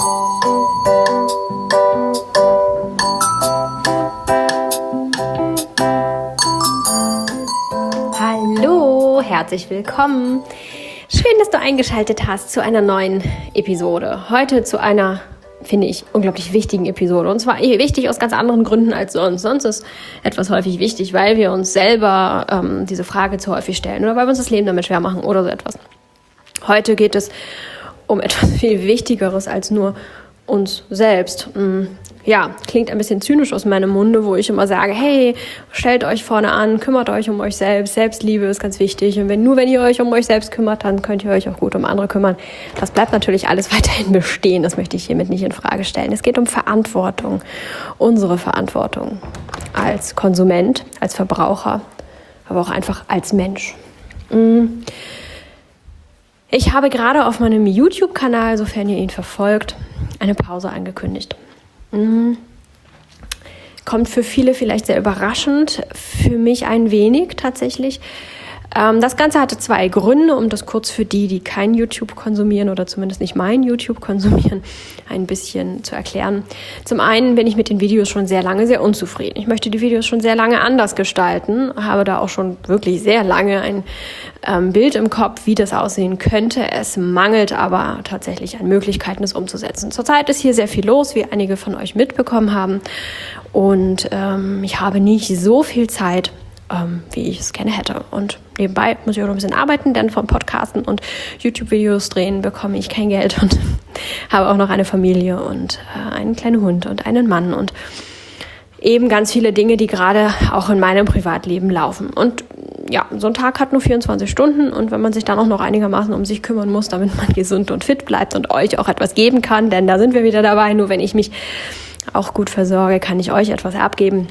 Hallo, herzlich willkommen. Schön, dass du eingeschaltet hast zu einer neuen Episode. Heute zu einer, finde ich, unglaublich wichtigen Episode. Und zwar wichtig aus ganz anderen Gründen als sonst. Sonst ist etwas häufig wichtig, weil wir uns selber diese Frage zu häufig stellen oder weil wir uns das Leben damit schwer machen oder so etwas. Heute geht es um etwas viel Wichtigeres als nur uns selbst. Ja, klingt ein bisschen zynisch aus meinem Munde, wo ich immer sage, hey, stellt euch vorne an, kümmert euch um euch selbst. Selbstliebe ist ganz wichtig. Und wenn ihr euch um euch selbst kümmert, dann könnt ihr euch auch gut um andere kümmern. Das bleibt natürlich alles weiterhin bestehen. Das möchte ich hiermit nicht in Frage stellen. Es geht um Verantwortung. Unsere Verantwortung als Konsument, als Verbraucher, aber auch einfach als Mensch. Ich habe gerade auf meinem YouTube-Kanal, sofern ihr ihn verfolgt, eine Pause angekündigt. Kommt für viele vielleicht sehr überraschend, für mich ein wenig tatsächlich. Das Ganze hatte zwei Gründe, um das kurz für die kein YouTube konsumieren oder zumindest nicht mein YouTube konsumieren, ein bisschen zu erklären. Zum einen bin ich mit den Videos schon sehr lange sehr unzufrieden. Ich möchte die Videos schon sehr lange anders gestalten, habe da auch schon wirklich sehr lange ein Bild im Kopf, wie das aussehen könnte. Es mangelt aber tatsächlich an Möglichkeiten, es umzusetzen. Zurzeit ist hier sehr viel los, wie einige von euch mitbekommen haben. Und ich habe nicht so viel Zeit, wie ich es gerne hätte. Und nebenbei muss ich auch noch ein bisschen arbeiten, denn vom Podcasten und YouTube-Videos drehen bekomme ich kein Geld und habe auch noch eine Familie und einen kleinen Hund und einen Mann und eben ganz viele Dinge, die gerade auch in meinem Privatleben laufen. Und ja, so ein Tag hat nur 24 Stunden und wenn man sich dann auch noch einigermaßen um sich kümmern muss, damit man gesund und fit bleibt und euch auch etwas geben kann, denn da sind wir wieder dabei, nur wenn ich mich auch gut versorge, kann ich euch etwas abgeben.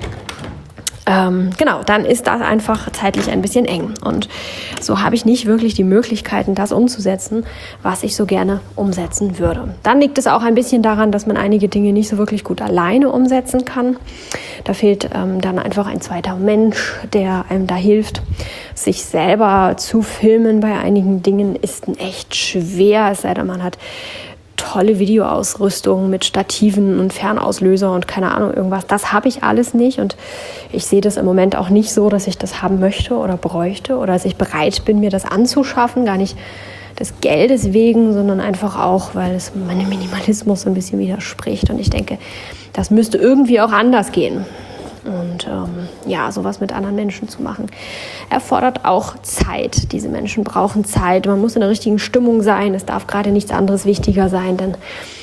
Genau, dann ist das einfach zeitlich ein bisschen eng. Und so habe ich nicht wirklich die Möglichkeiten, das umzusetzen, was ich so gerne umsetzen würde. Dann liegt es auch ein bisschen daran, dass man einige Dinge nicht so wirklich gut alleine umsetzen kann. Da fehlt dann einfach ein zweiter Mensch, der einem da hilft. Sich selber zu filmen bei einigen Dingen ist echt schwer, es sei denn, man hat tolle Videoausrüstung mit Stativen und Fernauslöser und keine Ahnung irgendwas. Das habe ich alles nicht und ich sehe das im Moment auch nicht so, dass ich das haben möchte oder bräuchte oder dass ich bereit bin, mir das anzuschaffen. Gar nicht des Geldes wegen, sondern einfach auch, weil es meinem Minimalismus so ein bisschen widerspricht. Und ich denke, das müsste irgendwie auch anders gehen. Und sowas mit anderen Menschen zu machen, erfordert auch Zeit. Diese Menschen brauchen Zeit. Man muss in der richtigen Stimmung sein. Es darf gerade nichts anderes wichtiger sein, denn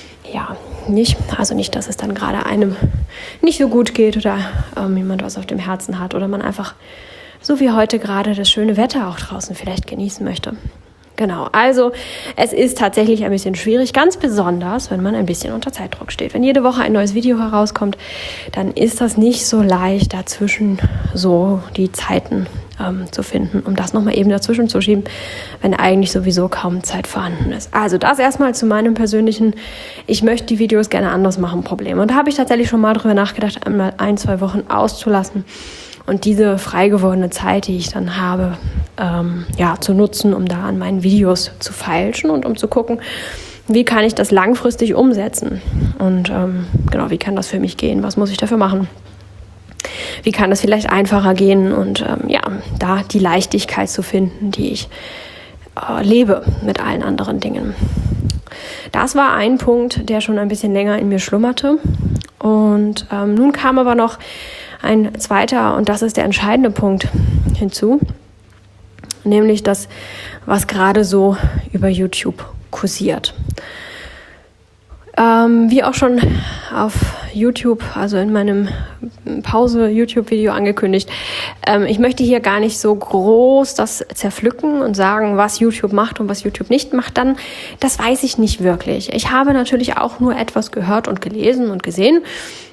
nicht, dass es dann gerade einem nicht so gut geht oder jemand was auf dem Herzen hat oder man einfach, so wie heute gerade, das schöne Wetter auch draußen vielleicht genießen möchte. Genau, also es ist tatsächlich ein bisschen schwierig, ganz besonders, wenn man ein bisschen unter Zeitdruck steht. Wenn jede Woche ein neues Video herauskommt, dann ist das nicht so leicht, dazwischen so die Zeiten zu finden, um das nochmal eben dazwischen zu schieben, wenn eigentlich sowieso kaum Zeit vorhanden ist. Also das erstmal zu meinem persönlichen, ich möchte die Videos gerne anders machen, Problem. Und da habe ich tatsächlich schon mal drüber nachgedacht, einmal 1-2 Wochen auszulassen und diese frei gewordene Zeit, die ich dann habe, zu nutzen, um da an meinen Videos zu feilschen und um zu gucken, wie kann ich das langfristig umsetzen und wie kann das für mich gehen, was muss ich dafür machen, wie kann das vielleicht einfacher gehen und da die Leichtigkeit zu finden, die ich lebe mit allen anderen Dingen. Das war ein Punkt, der schon ein bisschen länger in mir schlummerte und nun kam aber noch ein zweiter, und das ist der entscheidende Punkt hinzu, nämlich das, was gerade so über YouTube kursiert. Wie auch schon auf YouTube, also in meinem Pause-YouTube-Video angekündigt, ich möchte hier gar nicht so groß das zerpflücken und sagen, was YouTube macht und was YouTube nicht macht, dann, das weiß ich nicht wirklich. Ich habe natürlich auch nur etwas gehört und gelesen und gesehen,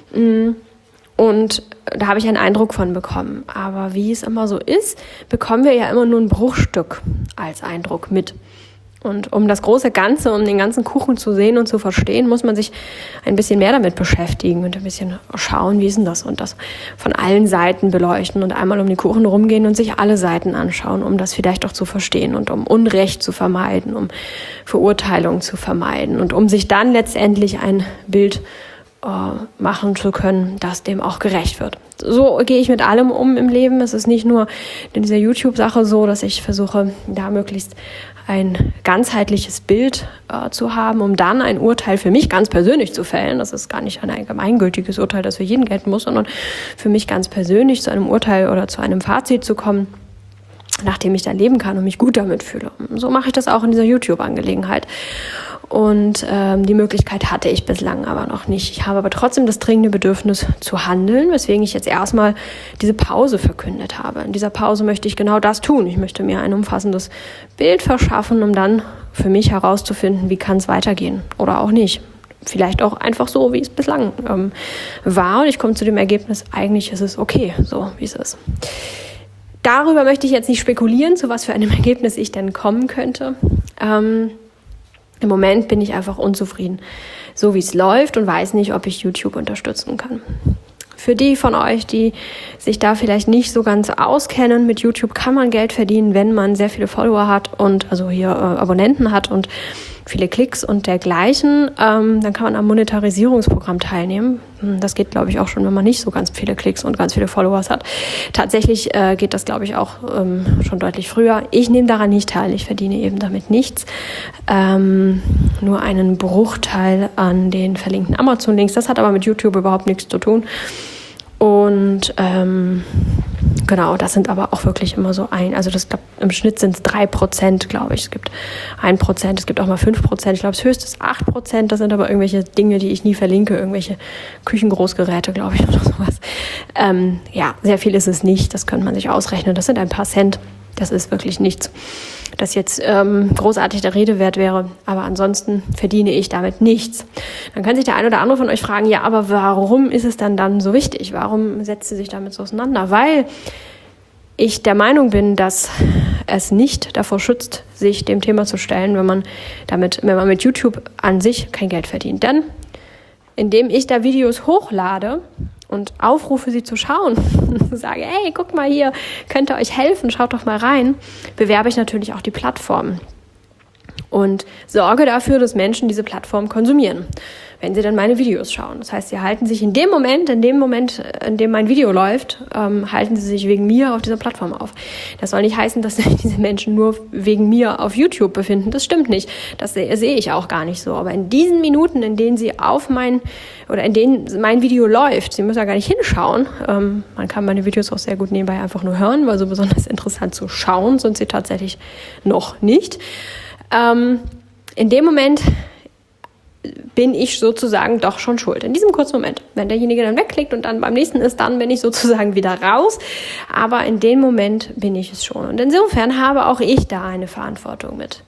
und da habe ich einen Eindruck von bekommen. Aber wie es immer so ist, bekommen wir ja immer nur ein Bruchstück als Eindruck mit. Und um das große Ganze, um den ganzen Kuchen zu sehen und zu verstehen, muss man sich ein bisschen mehr damit beschäftigen und ein bisschen schauen, wie ist denn das, und das von allen Seiten beleuchten und einmal um den Kuchen rumgehen und sich alle Seiten anschauen, um das vielleicht auch zu verstehen und um Unrecht zu vermeiden, um Verurteilung zu vermeiden und um sich dann letztendlich ein Bild machen zu können, das dem auch gerecht wird. So gehe ich mit allem um im Leben. Es ist nicht nur in dieser YouTube-Sache so, dass ich versuche, da möglichst ein ganzheitliches Bild zu haben, um dann ein Urteil für mich ganz persönlich zu fällen. Das ist gar nicht ein allgemeingültiges Urteil, das für jeden gelten muss, sondern für mich ganz persönlich zu einem Urteil oder zu einem Fazit zu kommen, nachdem ich da leben kann und mich gut damit fühle. Und so mache ich das auch in dieser YouTube-Angelegenheit. Und die Möglichkeit hatte ich bislang aber noch nicht. Ich habe aber trotzdem das dringende Bedürfnis zu handeln, weswegen ich jetzt erstmal diese Pause verkündet habe. In dieser Pause möchte ich genau das tun. Ich möchte mir ein umfassendes Bild verschaffen, um dann für mich herauszufinden, wie kann es weitergehen oder auch nicht. Vielleicht auch einfach so, wie es bislang war. Und ich komme zu dem Ergebnis, eigentlich ist es okay, so wie es ist. Darüber möchte ich jetzt nicht spekulieren, zu was für einem Ergebnis ich denn kommen könnte. Im Moment bin ich einfach unzufrieden, so wie es läuft, und weiß nicht, ob ich YouTube unterstützen kann. Für die von euch, die sich da vielleicht nicht so ganz auskennen, mit YouTube kann man Geld verdienen, wenn man sehr viele Follower hat und also hier Abonnenten hat und viele Klicks und dergleichen. Dann kann man am Monetarisierungsprogramm teilnehmen. Das geht, glaube ich, auch schon, wenn man nicht so ganz viele Klicks und ganz viele Followers hat. Tatsächlich geht das, glaube ich, auch schon deutlich früher. Ich nehme daran nicht teil. Ich verdiene eben damit nichts. Nur einen Bruchteil an den verlinkten Amazon-Links. Das hat aber mit YouTube überhaupt nichts zu tun. Und genau, das sind aber auch wirklich immer so also das, glaub, im Schnitt sind es 3%, glaube ich. Es gibt 1%, es gibt auch mal 5%. Ich glaube, das höchste ist 8%. Das sind aber irgendwelche Dinge, die ich nie verlinke, irgendwelche Küchengroßgeräte, glaube ich, oder sowas. Ja, sehr viel ist es nicht. Das könnte man sich ausrechnen. Das sind ein paar Cent. Das ist wirklich nichts, das jetzt großartig der Rede wert wäre. Aber ansonsten verdiene ich damit nichts. Dann kann sich der ein oder andere von euch fragen, ja, aber warum ist es dann so wichtig? Warum setzt sie sich damit so auseinander? Weil ich der Meinung bin, dass es nicht davor schützt, sich dem Thema zu stellen, wenn man mit YouTube an sich kein Geld verdient. Denn indem ich da Videos hochlade und aufrufe, sie zu schauen, sage, hey, guck mal hier, könnt ihr euch helfen, schaut doch mal rein, bewerbe ich natürlich auch die Plattform und sorge dafür, dass Menschen diese Plattform konsumieren, wenn sie dann meine Videos schauen. Das heißt, sie halten sich in dem Moment, in dem mein Video läuft, halten sie sich wegen mir auf dieser Plattform auf. Das soll nicht heißen, dass sich diese Menschen nur wegen mir auf YouTube befinden. Das stimmt nicht. Das sehe ich auch gar nicht so. Aber in diesen Minuten, in denen sie in denen mein Video läuft, sie müssen ja gar nicht hinschauen. Man kann meine Videos auch sehr gut nebenbei einfach nur hören, weil so besonders interessant zu schauen sind sie tatsächlich noch nicht. In dem Moment bin ich sozusagen doch schon schuld. In diesem kurzen Moment. Wenn derjenige dann wegklickt und dann beim nächsten ist, dann bin ich sozusagen wieder raus. Aber in dem Moment bin ich es schon. Und insofern habe auch ich da eine Verantwortung mit.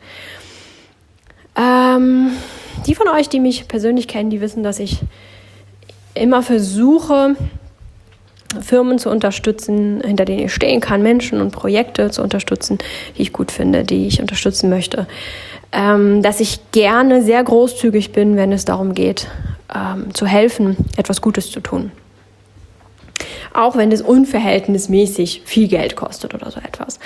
Die von euch, die mich persönlich kennen, die wissen, dass ich immer versuche, Firmen zu unterstützen, hinter denen ich stehen kann, Menschen und Projekte zu unterstützen, die ich gut finde, die ich unterstützen möchte. Dass ich gerne sehr großzügig bin, wenn es darum geht, zu helfen, etwas Gutes zu tun. Auch wenn es unverhältnismäßig viel Geld kostet oder so etwas.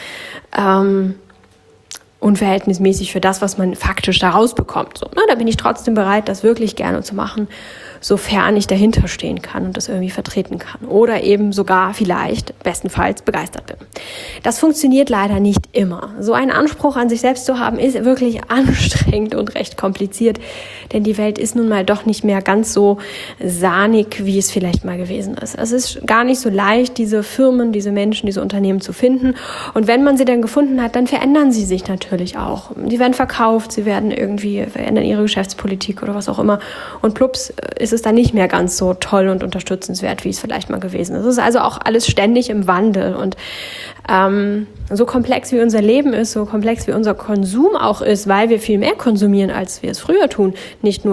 Unverhältnismäßig für das, was man faktisch da rausbekommt. So, ne? Da bin ich trotzdem bereit, das wirklich gerne zu machen, sofern ich dahinter stehen kann und das irgendwie vertreten kann. Oder eben sogar vielleicht, bestenfalls, begeistert bin. Das funktioniert leider nicht immer. So einen Anspruch an sich selbst zu haben, ist wirklich anstrengend und recht kompliziert, denn die Welt ist nun mal doch nicht mehr ganz so sahnig, wie es vielleicht mal gewesen ist. Es ist gar nicht so leicht, diese Firmen, diese Menschen, diese Unternehmen zu finden. Und wenn man sie dann gefunden hat, dann verändern sie sich natürlich auch. Die werden verkauft, sie werden verändern ihre Geschäftspolitik oder was auch immer. Und plups ist es dann nicht mehr ganz so toll und unterstützenswert, wie es vielleicht mal gewesen ist. Es ist also auch alles ständig im Wandel. Und so komplex wie unser Leben ist, so komplex wie unser Konsum auch ist, weil wir viel mehr konsumieren, als wir es früher tun. Nicht nur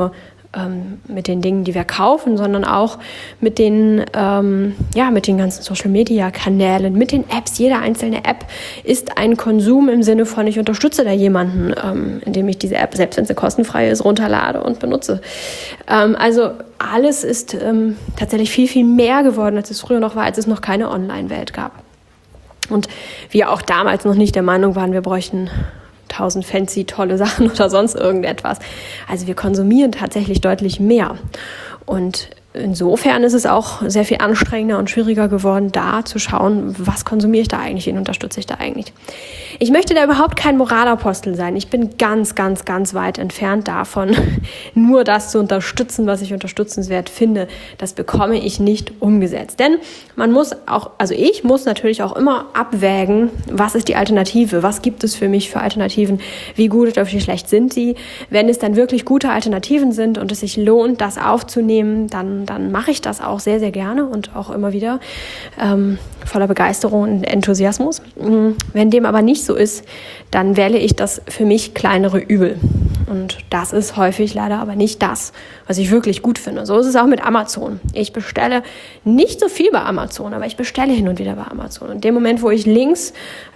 mit den Dingen, die wir kaufen, sondern auch mit den, mit den ganzen Social-Media-Kanälen, mit den Apps. Jede einzelne App ist ein Konsum im Sinne von, ich unterstütze da jemanden, indem ich diese App, selbst wenn sie kostenfrei ist, runterlade und benutze. Also alles ist tatsächlich viel, viel mehr geworden, als es früher noch war, als es noch keine Online-Welt gab. Und wir auch damals noch nicht der Meinung waren, wir bräuchten 1000 fancy, tolle Sachen oder sonst irgendetwas. Also wir konsumieren tatsächlich deutlich mehr. Und insofern ist es auch sehr viel anstrengender und schwieriger geworden, da zu schauen, was konsumiere ich da eigentlich, wen unterstütze ich da eigentlich. Ich möchte da überhaupt kein Moralapostel sein. Ich bin ganz, ganz, ganz weit entfernt davon, nur das zu unterstützen, was ich unterstützenswert finde. Das bekomme ich nicht umgesetzt. Denn man muss auch, also ich muss natürlich auch immer abwägen, was ist die Alternative? Was gibt es für mich für Alternativen? Wie gut oder wie schlecht sind sie? Wenn es dann wirklich gute Alternativen sind und es sich lohnt, das aufzunehmen, dann mache ich das auch sehr, sehr gerne und auch immer wieder voller Begeisterung und Enthusiasmus. Wenn dem aber nicht so ist, dann wähle ich das für mich kleinere Übel. Und das ist häufig leider aber nicht das, was ich wirklich gut finde. So ist es auch mit Amazon. Ich bestelle nicht so viel bei Amazon, aber ich bestelle hin und wieder bei Amazon. Und in dem Moment, wo ich Links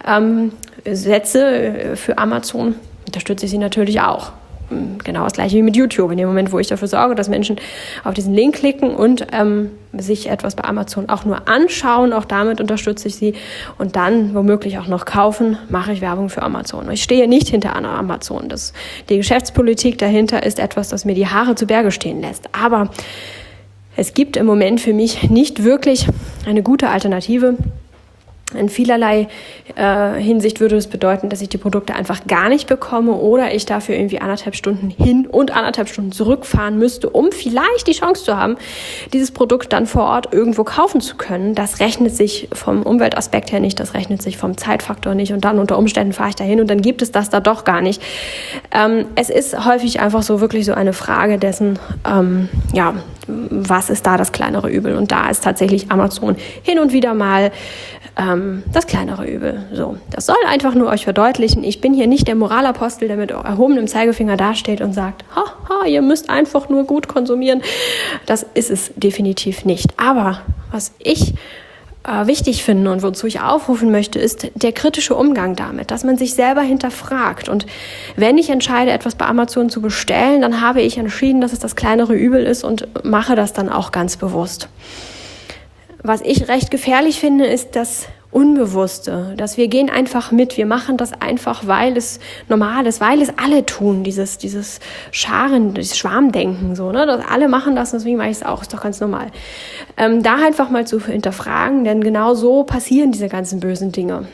setze für Amazon, unterstütze ich sie natürlich auch. Genau das gleiche wie mit YouTube. In dem Moment, wo ich dafür sorge, dass Menschen auf diesen Link klicken und sich etwas bei Amazon auch nur anschauen, auch damit unterstütze ich sie und dann womöglich auch noch kaufen, mache ich Werbung für Amazon. Ich stehe nicht hinter Amazon. Die Geschäftspolitik dahinter ist etwas, das mir die Haare zu Berge stehen lässt. Aber es gibt im Moment für mich nicht wirklich eine gute Alternative. In vielerlei Hinsicht würde es bedeuten, dass ich die Produkte einfach gar nicht bekomme oder ich dafür irgendwie 1,5 Stunden hin und 1,5 Stunden zurückfahren müsste, um vielleicht die Chance zu haben, dieses Produkt dann vor Ort irgendwo kaufen zu können. Das rechnet sich vom Umweltaspekt her nicht, das rechnet sich vom Zeitfaktor nicht und dann unter Umständen fahre ich da hin und dann gibt es das da doch gar nicht. Es ist häufig einfach so wirklich so eine Frage dessen, was ist da das kleinere Übel? Und da ist tatsächlich Amazon hin und wieder mal das kleinere Übel. So, das soll einfach nur euch verdeutlichen. Ich bin hier nicht der Moralapostel, der mit erhobenem Zeigefinger dasteht und sagt, ihr müsst einfach nur gut konsumieren. Das ist es definitiv nicht. Aber was ich wichtig finde und wozu ich aufrufen möchte, ist der kritische Umgang damit, dass man sich selber hinterfragt. Und wenn ich entscheide, etwas bei Amazon zu bestellen, dann habe ich entschieden, dass es das kleinere Übel ist und mache das dann auch ganz bewusst. Was ich recht gefährlich finde, ist das Unbewusste, dass wir gehen einfach mit, wir machen das einfach, weil es normal ist, weil es alle tun, dieses Schwarmdenken, so, ne, dass alle machen das, deswegen mache ich es auch, ist doch ganz normal. Da einfach mal zu hinterfragen, denn genau so passieren diese ganzen bösen Dinge.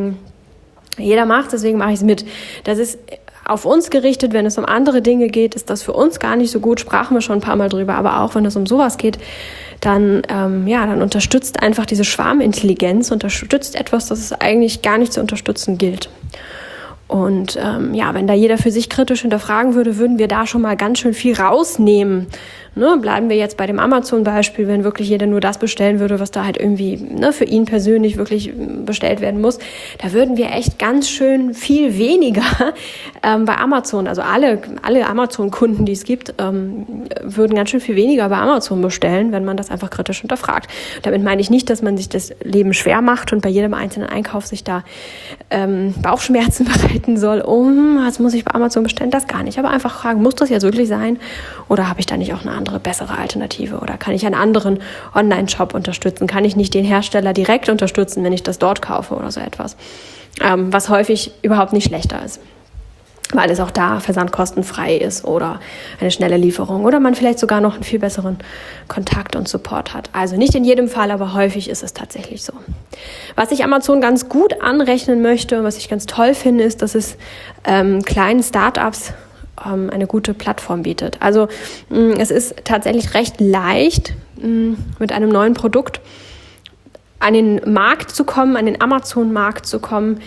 Jeder macht, deswegen mache ich es mit. Das ist auf uns gerichtet, wenn es um andere Dinge geht, ist das für uns gar nicht so gut, sprachen wir schon ein paar Mal drüber, aber auch wenn es um sowas geht, dann unterstützt einfach diese Schwarmintelligenz, unterstützt etwas, das es eigentlich gar nicht zu unterstützen gilt. Und wenn da jeder für sich kritisch hinterfragen würde, würden wir da schon mal ganz schön viel rausnehmen. Ne, bleiben wir jetzt bei dem Amazon-Beispiel, wenn wirklich jeder nur das bestellen würde, was da halt irgendwie für ihn persönlich wirklich bestellt werden muss, da würden wir echt ganz schön viel weniger bei Amazon, also alle Amazon-Kunden, die es gibt, würden ganz schön viel weniger bei Amazon bestellen, wenn man das einfach kritisch hinterfragt. Damit meine ich nicht, dass man sich das Leben schwer macht und bei jedem einzelnen Einkauf sich da Bauchschmerzen bereiten soll. Was muss ich bei Amazon bestellen? Das gar nicht. Aber einfach fragen, muss das jetzt wirklich sein? Oder habe ich da nicht auch eine andere, bessere Alternative? Oder kann ich einen anderen Online-Shop unterstützen? Kann ich nicht den Hersteller direkt unterstützen, wenn ich das dort kaufe oder so etwas? Was häufig überhaupt nicht schlechter ist, weil es auch da versandkostenfrei ist oder eine schnelle Lieferung oder man vielleicht sogar noch einen viel besseren Kontakt und Support hat. Also nicht in jedem Fall, aber häufig ist es tatsächlich so. Was ich Amazon ganz gut anrechnen möchte, was ich ganz toll finde, ist, dass es kleinen Startups eine gute Plattform bietet. Also es ist tatsächlich recht leicht, mit einem neuen Produkt an den Markt zu kommen, an den Amazon-Markt zu kommen,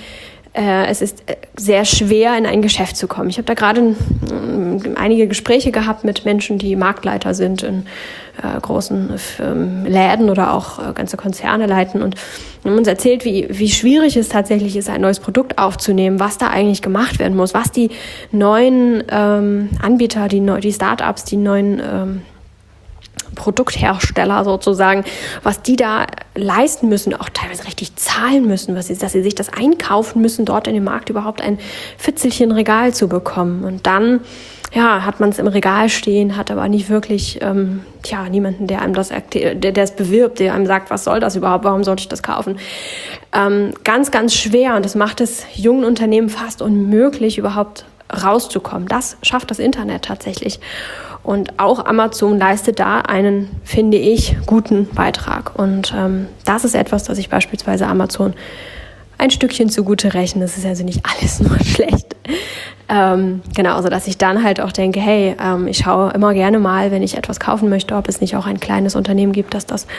es ist sehr schwer, in ein Geschäft zu kommen. Ich habe da gerade einige Gespräche gehabt mit Menschen, die Marktleiter sind in großen Läden oder auch ganze Konzerne leiten und haben uns erzählt, wie schwierig es tatsächlich ist, ein neues Produkt aufzunehmen, was da eigentlich gemacht werden muss, was die neuen Anbieter, die Startups, die neuen Produkthersteller sozusagen, was die da leisten müssen, auch teilweise richtig zahlen müssen, dass sie sich das einkaufen müssen, dort in dem Markt überhaupt ein Fitzelchen Regal zu bekommen. Und dann hat man es im Regal stehen, hat aber nicht wirklich niemanden, der einem der es bewirbt, der einem sagt, was soll das überhaupt, warum sollte ich das kaufen? Ganz, ganz schwer, und das macht es jungen Unternehmen fast unmöglich, überhaupt rauszukommen. Das schafft das Internet tatsächlich. Und auch Amazon leistet da einen, finde ich, guten Beitrag. Und das ist etwas, das ich beispielsweise Amazon ein Stückchen zugute rechne. Es ist also nicht alles nur schlecht. Genau, so dass ich dann halt auch denke, hey, ich schaue immer gerne mal, wenn ich etwas kaufen möchte, ob es nicht auch ein kleines Unternehmen gibt, dass das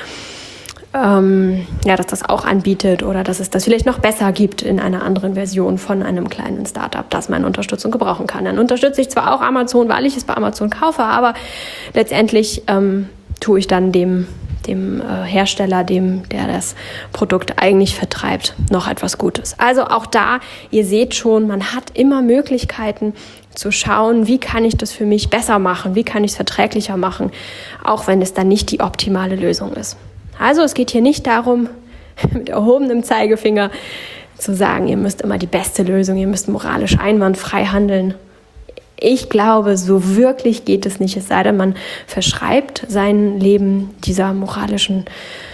auch anbietet oder dass es das vielleicht noch besser gibt in einer anderen Version von einem kleinen Startup, das meine Unterstützung gebrauchen kann. Dann unterstütze ich zwar auch Amazon, weil ich es bei Amazon kaufe, aber letztendlich tue ich dann dem Hersteller, der das Produkt eigentlich vertreibt, noch etwas Gutes. Also auch da, ihr seht schon, man hat immer Möglichkeiten zu schauen, wie kann ich das für mich besser machen, wie kann ich es verträglicher machen, auch wenn es dann nicht die optimale Lösung ist. Also es geht hier nicht darum, mit erhobenem Zeigefinger zu sagen, ihr müsst immer die beste Lösung, ihr müsst moralisch einwandfrei handeln. Ich glaube, so wirklich geht es nicht, es sei denn, man verschreibt sein Leben dieser moralischen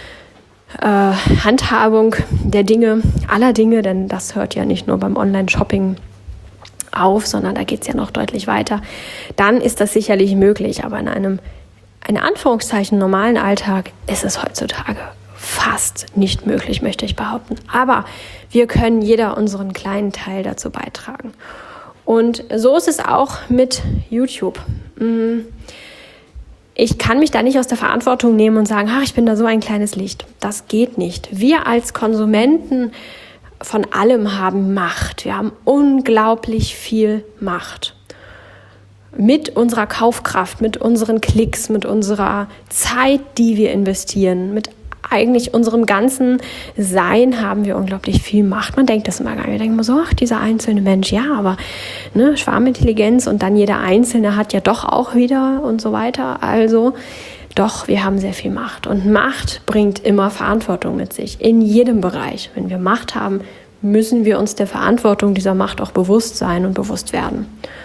Handhabung der Dinge, aller Dinge, denn das hört ja nicht nur beim Online-Shopping auf, sondern da geht es ja noch deutlich weiter. Dann ist das sicherlich möglich, aber in einem in Anführungszeichen normalen Alltag ist es heutzutage fast nicht möglich, möchte ich behaupten. Aber wir können jeder unseren kleinen Teil dazu beitragen. Und so ist es auch mit YouTube. Ich kann mich da nicht aus der Verantwortung nehmen und sagen, ich bin da so ein kleines Licht. Das geht nicht. Wir als Konsumenten von allem haben Macht. Wir haben unglaublich viel Macht. Mit unserer Kaufkraft, mit unseren Klicks, mit unserer Zeit, die wir investieren, mit eigentlich unserem ganzen Sein haben wir unglaublich viel Macht. Man denkt das immer gar nicht. Wir denken immer so, dieser einzelne Mensch, ja, aber Schwarmintelligenz und dann jeder Einzelne hat ja doch auch wieder und so weiter. Also doch, wir haben sehr viel Macht. Und Macht bringt immer Verantwortung mit sich, in jedem Bereich. Wenn wir Macht haben, müssen wir uns der Verantwortung dieser Macht auch bewusst sein und bewusst werden.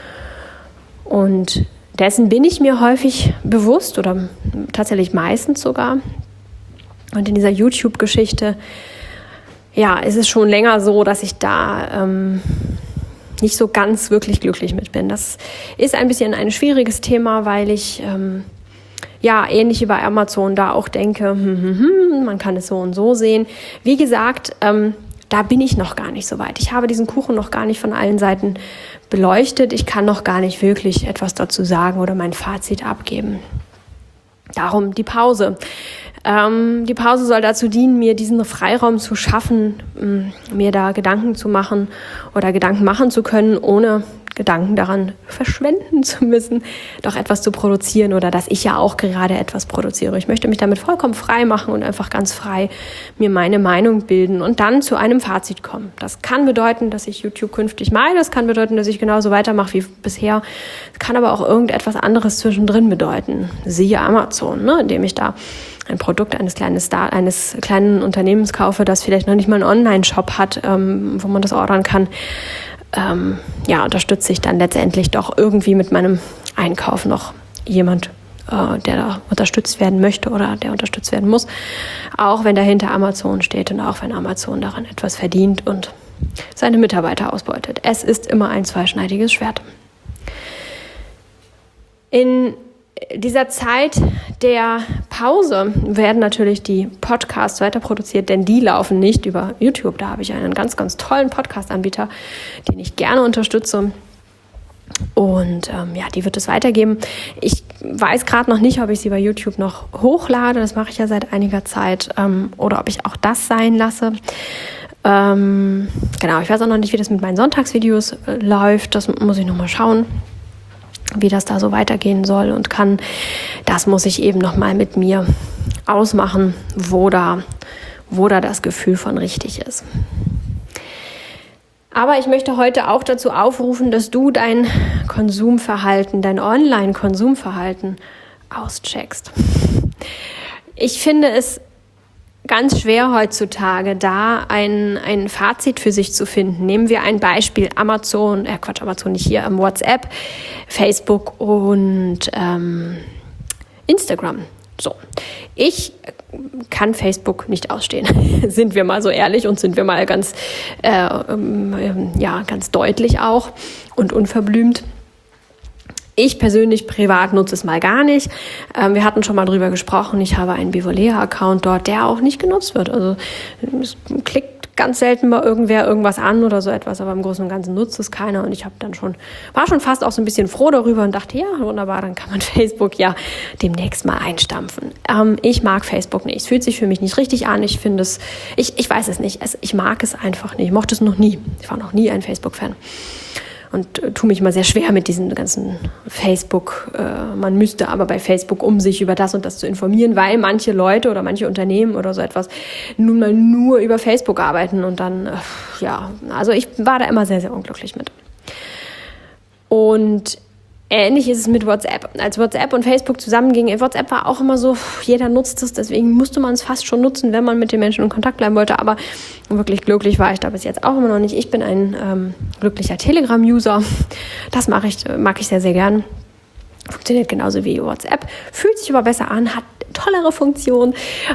Und dessen bin ich mir häufig bewusst oder tatsächlich meistens sogar. Und in dieser YouTube-Geschichte, ist es schon länger so, dass ich da nicht so ganz wirklich glücklich mit bin. Das ist ein bisschen ein schwieriges Thema, weil ich ähnlich wie bei Amazon da auch denke, man kann es so und so sehen. Wie gesagt, da bin ich noch gar nicht so weit. Ich habe diesen Kuchen noch gar nicht von allen Seiten beleuchtet. Ich kann noch gar nicht wirklich etwas dazu sagen oder mein Fazit abgeben. Darum die Pause. Die Pause soll dazu dienen, mir diesen Freiraum zu schaffen, mir da Gedanken zu machen oder Gedanken machen zu können, ohne Gedanken daran verschwenden zu müssen, doch etwas zu produzieren oder dass ich ja auch gerade etwas produziere. Ich möchte mich damit vollkommen frei machen und einfach ganz frei mir meine Meinung bilden und dann zu einem Fazit kommen. Das kann bedeuten, dass ich YouTube künftig meide, das kann bedeuten, dass ich genauso weitermache wie bisher. Es kann aber auch irgendetwas anderes zwischendrin bedeuten. Siehe Amazon, indem ich da ein Produkt eines kleinen Unternehmens kaufe, das vielleicht noch nicht mal einen Online-Shop hat, wo man das ordern kann. Unterstütze ich dann letztendlich doch irgendwie mit meinem Einkauf noch jemand, der da unterstützt werden möchte oder der unterstützt werden muss, auch wenn dahinter Amazon steht und auch wenn Amazon daran etwas verdient und seine Mitarbeiter ausbeutet. Es ist immer ein zweischneidiges Schwert. In dieser Zeit der Pause werden natürlich die Podcasts weiter produziert, denn die laufen nicht über YouTube. Da habe ich einen ganz, ganz tollen Podcast-Anbieter, den ich gerne unterstütze. Und die wird es weitergeben. Ich weiß gerade noch nicht, ob ich sie bei YouTube noch hochlade. Das mache ich ja seit einiger Zeit. Oder ob ich auch das sein lasse. Genau, ich weiß auch noch nicht, wie das mit meinen Sonntagsvideos läuft. Das muss ich nochmal schauen, wie das da so weitergehen soll und kann. Das muss ich eben nochmal mit mir ausmachen, wo da das Gefühl von richtig ist. Aber ich möchte heute auch dazu aufrufen, dass du dein Konsumverhalten, dein Online-Konsumverhalten auscheckst. Ich finde es ganz schwer heutzutage, da ein Fazit für sich zu finden. Nehmen wir ein Beispiel, Amazon nicht hier, WhatsApp, Facebook und Instagram. So, ich kann Facebook nicht ausstehen, sind wir mal so ehrlich und sind wir mal ganz deutlich auch und unverblümt. Ich persönlich privat nutze es mal gar nicht. Wir hatten schon mal drüber gesprochen. Ich habe einen Bivolea-Account dort, der auch nicht genutzt wird. Also es klickt ganz selten mal irgendwer irgendwas an oder so etwas, aber im Großen und Ganzen nutzt es keiner. Und ich war schon fast auch so ein bisschen froh darüber und dachte, ja, wunderbar, dann kann man Facebook ja demnächst mal einstampfen. Ich mag Facebook nicht. Es fühlt sich für mich nicht richtig an. Ich finde es, ich weiß es nicht. Ich mag es einfach nicht. Ich mochte es noch nie. Ich war noch nie ein Facebook-Fan. Und tue mich mal sehr schwer mit diesem ganzen Facebook. Man müsste aber bei Facebook, um sich über das und das zu informieren, weil manche Leute oder manche Unternehmen oder so etwas nun mal nur über Facebook arbeiten. Und dann, also ich war da immer sehr, sehr unglücklich mit. Und ähnlich ist es mit WhatsApp. Als WhatsApp und Facebook zusammengingen, WhatsApp war auch immer so, jeder nutzt es, deswegen musste man es fast schon nutzen, wenn man mit den Menschen in Kontakt bleiben wollte. Aber wirklich glücklich war ich da bis jetzt auch immer noch nicht. Ich bin ein glücklicher Telegram-User. Das mag ich sehr, sehr gern. Funktioniert genauso wie WhatsApp, fühlt sich aber besser an, hat tollere Funktionen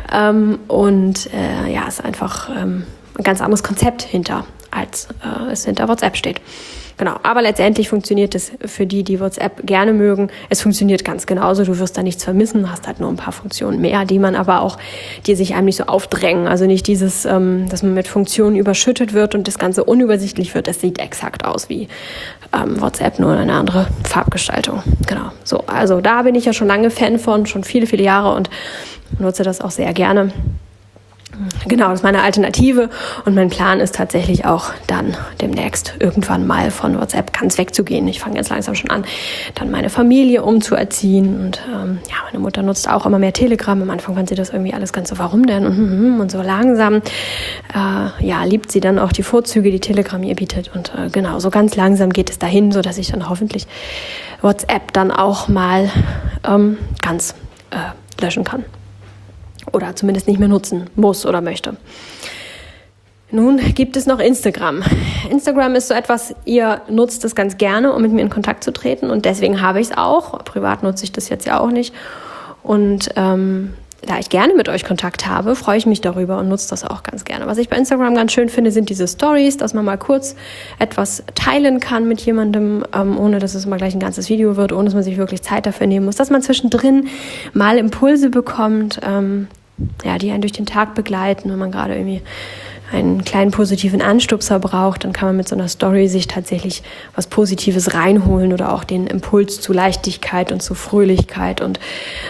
ist einfach ein ganz anderes Konzept hinter, als es hinter WhatsApp steht. Genau, aber letztendlich funktioniert es für die WhatsApp gerne mögen. Es funktioniert ganz genauso, du wirst da nichts vermissen, hast halt nur ein paar Funktionen mehr, die man aber auch, die sich einem nicht so aufdrängen. Also nicht dieses, dass man mit Funktionen überschüttet wird und das Ganze unübersichtlich wird. Das sieht exakt aus wie WhatsApp, nur eine andere Farbgestaltung. Genau, so, also da bin ich ja schon lange Fan von, schon viele, viele Jahre und nutze das auch sehr gerne. Genau, das ist meine Alternative und mein Plan ist tatsächlich auch dann demnächst irgendwann mal von WhatsApp ganz wegzugehen. Ich fange jetzt langsam schon an, dann meine Familie umzuerziehen und meine Mutter nutzt auch immer mehr Telegram. Am Anfang fand sie das irgendwie alles ganz so, warum denn? Und so langsam liebt sie dann auch die Vorzüge, die Telegram ihr bietet und genau, so ganz langsam geht es dahin, sodass ich dann hoffentlich WhatsApp dann auch mal ganz löschen kann. Oder zumindest nicht mehr nutzen muss oder möchte. Nun gibt es noch Instagram. Instagram ist so etwas, ihr nutzt es ganz gerne, um mit mir in Kontakt zu treten und deswegen habe ich es auch. Privat nutze ich das jetzt ja auch nicht. Und da ich gerne mit euch Kontakt habe, freue ich mich darüber und nutze das auch ganz gerne. Was ich bei Instagram ganz schön finde, sind diese Stories, dass man mal kurz etwas teilen kann mit jemandem, ohne dass es mal gleich ein ganzes Video wird, ohne dass man sich wirklich Zeit dafür nehmen muss, dass man zwischendrin mal Impulse bekommt, die einen durch den Tag begleiten, wenn man gerade irgendwie einen kleinen positiven Anstupser braucht, dann kann man mit so einer Story sich tatsächlich was Positives reinholen oder auch den Impuls zu Leichtigkeit und zu Fröhlichkeit und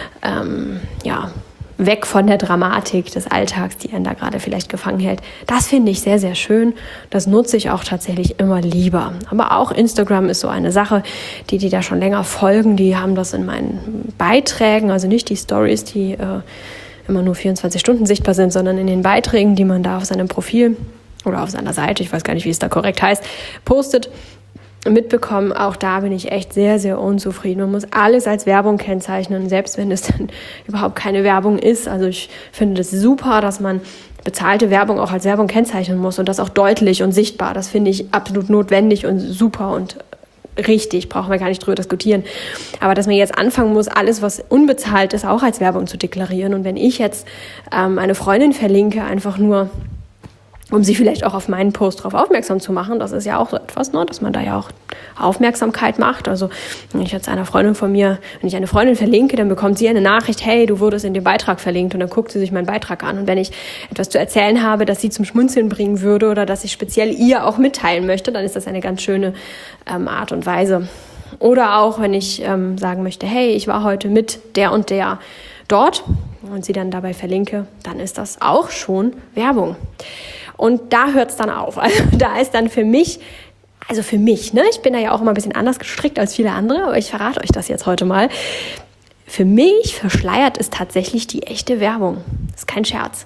weg von der Dramatik des Alltags, die einen da gerade vielleicht gefangen hält. Das finde ich sehr, sehr schön. Das nutze ich auch tatsächlich immer lieber. Aber auch Instagram ist so eine Sache, die da schon länger folgen, die haben das in meinen Beiträgen, also nicht die Stories, die immer nur 24 Stunden sichtbar sind, sondern in den Beiträgen, die man da auf seinem Profil oder auf seiner Seite, ich weiß gar nicht, wie es da korrekt heißt, postet, mitbekommen. Auch da bin ich echt sehr, sehr unzufrieden. Man muss alles als Werbung kennzeichnen, selbst wenn es dann überhaupt keine Werbung ist. Also ich finde das super, dass man bezahlte Werbung auch als Werbung kennzeichnen muss und das auch deutlich und sichtbar. Das finde ich absolut notwendig und super und richtig, brauchen wir gar nicht drüber diskutieren. Aber dass man jetzt anfangen muss, alles, was unbezahlt ist, auch als Werbung zu deklarieren. Und wenn ich jetzt eine Freundin verlinke, einfach nur, um sie vielleicht auch auf meinen Post darauf aufmerksam zu machen, das ist ja auch so etwas, ne, dass man da ja auch Aufmerksamkeit macht. Also wenn ich jetzt wenn ich eine Freundin verlinke, dann bekommt sie eine Nachricht, hey, du wurdest in dem Beitrag verlinkt und dann guckt sie sich meinen Beitrag an. Und wenn ich etwas zu erzählen habe, das sie zum Schmunzeln bringen würde oder das ich speziell ihr auch mitteilen möchte, dann ist das eine ganz schöne Art und Weise. Oder auch, wenn ich sagen möchte, hey, ich war heute mit der und der dort und sie dann dabei verlinke, dann ist das auch schon Werbung. Und da hört es dann auf. Also da ist dann für mich, ne, ich bin da ja auch immer ein bisschen anders gestrickt als viele andere, aber ich verrate euch das jetzt heute mal. Für mich verschleiert es tatsächlich die echte Werbung. Das ist kein Scherz.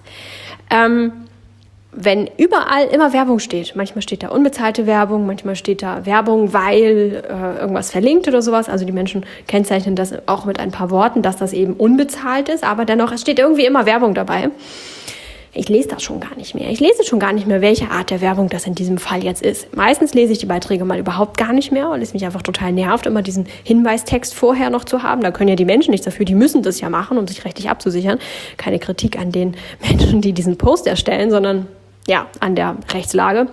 Wenn überall immer Werbung steht, manchmal steht da unbezahlte Werbung, manchmal steht da Werbung, weil irgendwas verlinkt oder sowas. Also die Menschen kennzeichnen das auch mit ein paar Worten, dass das eben unbezahlt ist, aber dennoch, es steht irgendwie immer Werbung dabei. Ich lese das schon gar nicht mehr. Ich lese schon gar nicht mehr, welche Art der Werbung das in diesem Fall jetzt ist. Meistens lese ich die Beiträge mal überhaupt gar nicht mehr, weil es mich einfach total nervt, immer diesen Hinweistext vorher noch zu haben. Da können ja die Menschen nichts dafür, die müssen das ja machen, um sich rechtlich abzusichern. Keine Kritik an den Menschen, die diesen Post erstellen, sondern ja, an der Rechtslage.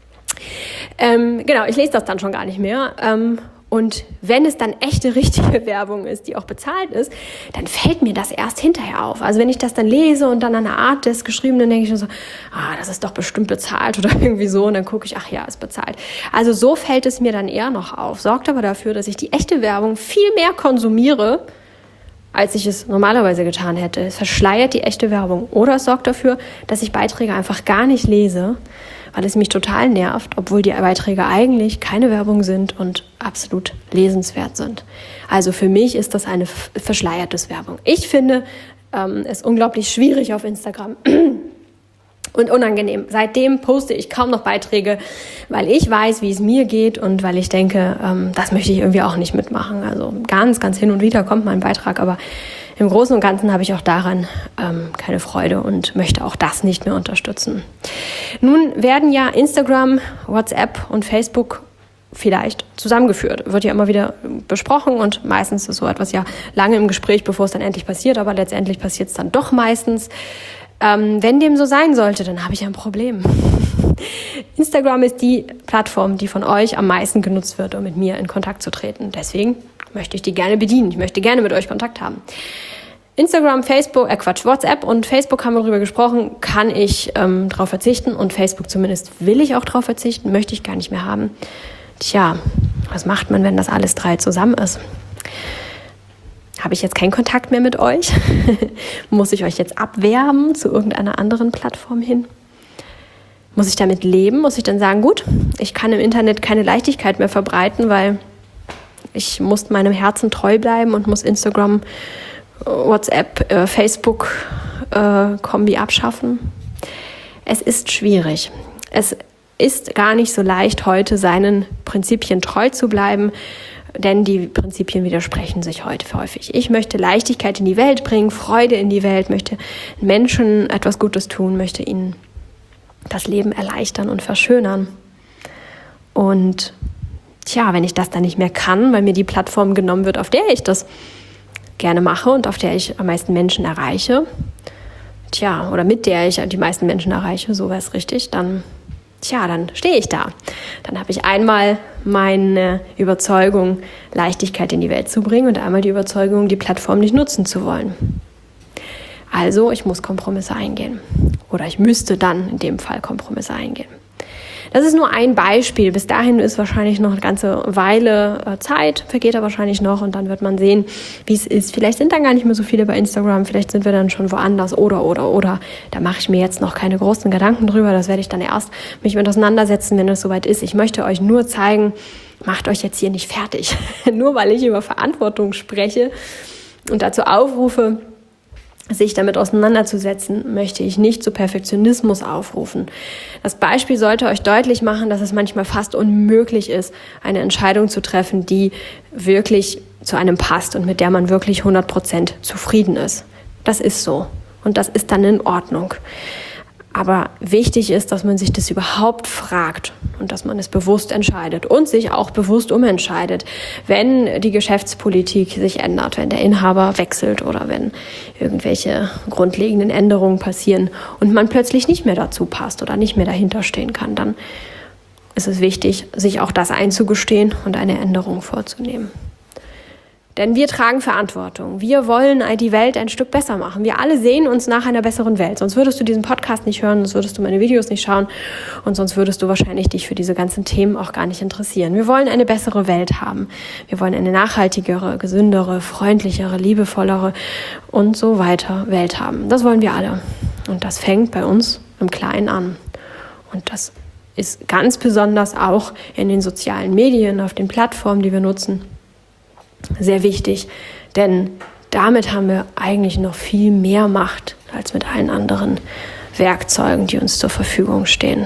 Genau, ich lese das dann schon gar nicht mehr. Und wenn es dann echte, richtige Werbung ist, die auch bezahlt ist, dann fällt mir das erst hinterher auf. Also wenn ich das dann lese und dann an der Art des Geschriebenen denke ich schon so, das ist doch bestimmt bezahlt oder irgendwie so. Und dann gucke ich, ach ja, ist bezahlt. Also so fällt es mir dann eher noch auf. Sorgt aber dafür, dass ich die echte Werbung viel mehr konsumiere, als ich es normalerweise getan hätte. Es verschleiert die echte Werbung. Oder es sorgt dafür, dass ich Beiträge einfach gar nicht lese, weil es mich total nervt, obwohl die Beiträge eigentlich keine Werbung sind und absolut lesenswert sind. Also für mich ist das eine verschleierte Werbung. Ich finde es unglaublich schwierig auf Instagram und unangenehm. Seitdem poste ich kaum noch Beiträge, weil ich weiß, wie es mir geht und weil ich denke, das möchte ich irgendwie auch nicht mitmachen. Also ganz, ganz hin und wieder kommt mal ein Beitrag, aber im Großen und Ganzen habe ich auch daran keine Freude und möchte auch das nicht mehr unterstützen. Nun werden ja Instagram, WhatsApp und Facebook vielleicht zusammengeführt. Wird ja immer wieder besprochen und meistens ist so etwas ja lange im Gespräch, bevor es dann endlich passiert, aber letztendlich passiert es dann doch meistens. Wenn dem so sein sollte, dann habe ich ein Problem. Instagram ist die Plattform, die von euch am meisten genutzt wird, um mit mir in Kontakt zu treten. Deswegen möchte ich die gerne bedienen. Ich möchte gerne mit euch Kontakt haben. Instagram, Facebook, WhatsApp und Facebook haben wir darüber gesprochen, kann ich drauf verzichten und Facebook zumindest will ich auch drauf verzichten, möchte ich gar nicht mehr haben. Tja, was macht man, wenn das alles drei zusammen ist? Habe ich jetzt keinen Kontakt mehr mit euch? Muss ich euch jetzt abwerben zu irgendeiner anderen Plattform hin? Muss ich damit leben? Muss ich dann sagen, gut, ich kann im Internet keine Leichtigkeit mehr verbreiten, weil ich muss meinem Herzen treu bleiben und muss Instagram, WhatsApp, Facebook Kombi abschaffen? Es ist schwierig. Es ist gar nicht so leicht, heute seinen Prinzipien treu zu bleiben, denn die Prinzipien widersprechen sich heute häufig. Ich möchte Leichtigkeit in die Welt bringen, Freude in die Welt, möchte Menschen etwas Gutes tun, möchte ihnen das Leben erleichtern und verschönern. Und wenn ich das dann nicht mehr kann, weil mir die Plattform genommen wird, auf der ich das gerne mache und auf der ich am meisten Menschen erreiche, oder mit der ich die meisten Menschen erreiche, so wäre es richtig, dann stehe ich da. Dann habe ich einmal meine Überzeugung, Leichtigkeit in die Welt zu bringen und einmal die Überzeugung, die Plattform nicht nutzen zu wollen. Also ich muss Kompromisse eingehen. Oder ich müsste dann in dem Fall Kompromisse eingehen. Das ist nur ein Beispiel. Bis dahin ist wahrscheinlich noch eine ganze Weile Zeit, vergeht da wahrscheinlich noch und dann wird man sehen, wie es ist. Vielleicht sind dann gar nicht mehr so viele bei Instagram, vielleicht sind wir dann schon woanders oder. Da mache ich mir jetzt noch keine großen Gedanken drüber. Das werde ich dann erst mich mit auseinandersetzen, wenn es soweit ist. Ich möchte euch nur zeigen, macht euch jetzt hier nicht fertig. Nur weil ich über Verantwortung spreche und dazu aufrufe, sich damit auseinanderzusetzen, möchte ich nicht zu Perfektionismus aufrufen. Das Beispiel sollte euch deutlich machen, dass es manchmal fast unmöglich ist, eine Entscheidung zu treffen, die wirklich zu einem passt und mit der man wirklich 100% zufrieden ist. Das ist so und das ist dann in Ordnung. Aber wichtig ist, dass man sich das überhaupt fragt und dass man es bewusst entscheidet und sich auch bewusst umentscheidet, wenn die Geschäftspolitik sich ändert, wenn der Inhaber wechselt oder wenn irgendwelche grundlegenden Änderungen passieren und man plötzlich nicht mehr dazu passt oder nicht mehr dahinter stehen kann. Dann ist es wichtig, sich auch das einzugestehen und eine Änderung vorzunehmen. Denn wir tragen Verantwortung. Wir wollen die Welt ein Stück besser machen. Wir alle sehen uns nach einer besseren Welt. Sonst würdest du diesen Podcast nicht hören, sonst würdest du meine Videos nicht schauen und sonst würdest du wahrscheinlich dich für diese ganzen Themen auch gar nicht interessieren. Wir wollen eine bessere Welt haben. Wir wollen eine nachhaltigere, gesündere, freundlichere, liebevollere und so weiter Welt haben. Das wollen wir alle. Und das fängt bei uns im Kleinen an. Und das ist ganz besonders auch in den sozialen Medien, auf den Plattformen, die wir nutzen, sehr wichtig. Denn damit haben wir eigentlich noch viel mehr Macht als mit allen anderen Werkzeugen, die uns zur Verfügung stehen.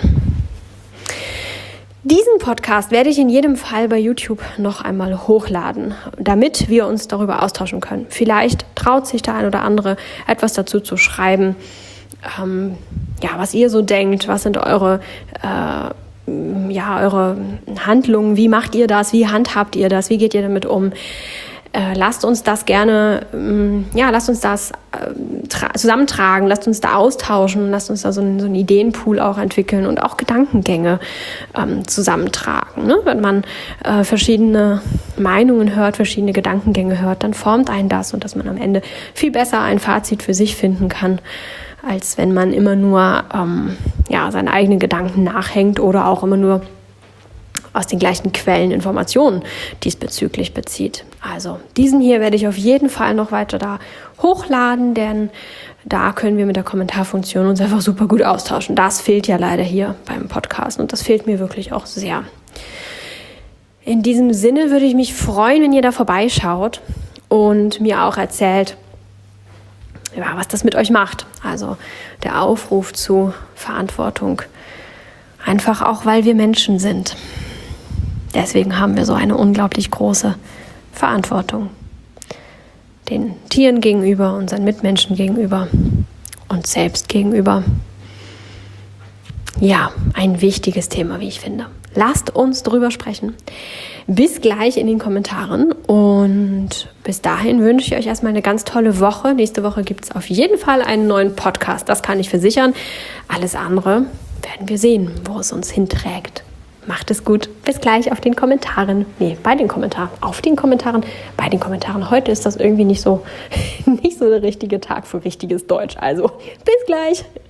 Diesen Podcast werde ich in jedem Fall bei YouTube noch einmal hochladen, damit wir uns darüber austauschen können. Vielleicht traut sich der ein oder andere, etwas dazu zu schreiben, was ihr so denkt, was sind eure Handlungen, wie macht ihr das, wie handhabt ihr das, wie geht ihr damit um? Lasst uns das gerne, zusammentragen, lasst uns da austauschen, lasst uns da so einen Ideenpool auch entwickeln und auch Gedankengänge zusammentragen. Ne? Wenn man verschiedene Meinungen hört, verschiedene Gedankengänge hört, dann formt einen das und dass man am Ende viel besser ein Fazit für sich finden kann, als wenn man immer nur seine eigenen Gedanken nachhängt oder auch immer nur aus den gleichen Quellen Informationen diesbezüglich bezieht. Also diesen hier werde ich auf jeden Fall noch weiter da hochladen, denn da können wir mit der Kommentarfunktion uns einfach super gut austauschen. Das fehlt ja leider hier beim Podcast und das fehlt mir wirklich auch sehr. In diesem Sinne würde ich mich freuen, wenn ihr da vorbeischaut und mir auch erzählt, was das mit euch macht. Also der Aufruf zu Verantwortung, einfach auch, weil wir Menschen sind. Deswegen haben wir so eine unglaublich große Verantwortung. Den Tieren gegenüber, unseren Mitmenschen gegenüber, uns selbst gegenüber. Ja, ein wichtiges Thema, wie ich finde. Lasst uns drüber sprechen. Bis gleich in den Kommentaren und bis dahin wünsche ich euch erstmal eine ganz tolle Woche. Nächste Woche gibt es auf jeden Fall einen neuen Podcast, das kann ich versichern. Alles andere werden wir sehen, wo es uns hinträgt. Macht es gut. Bis gleich bei den Kommentaren. Heute ist das irgendwie nicht so der richtige Tag für richtiges Deutsch. Also bis gleich.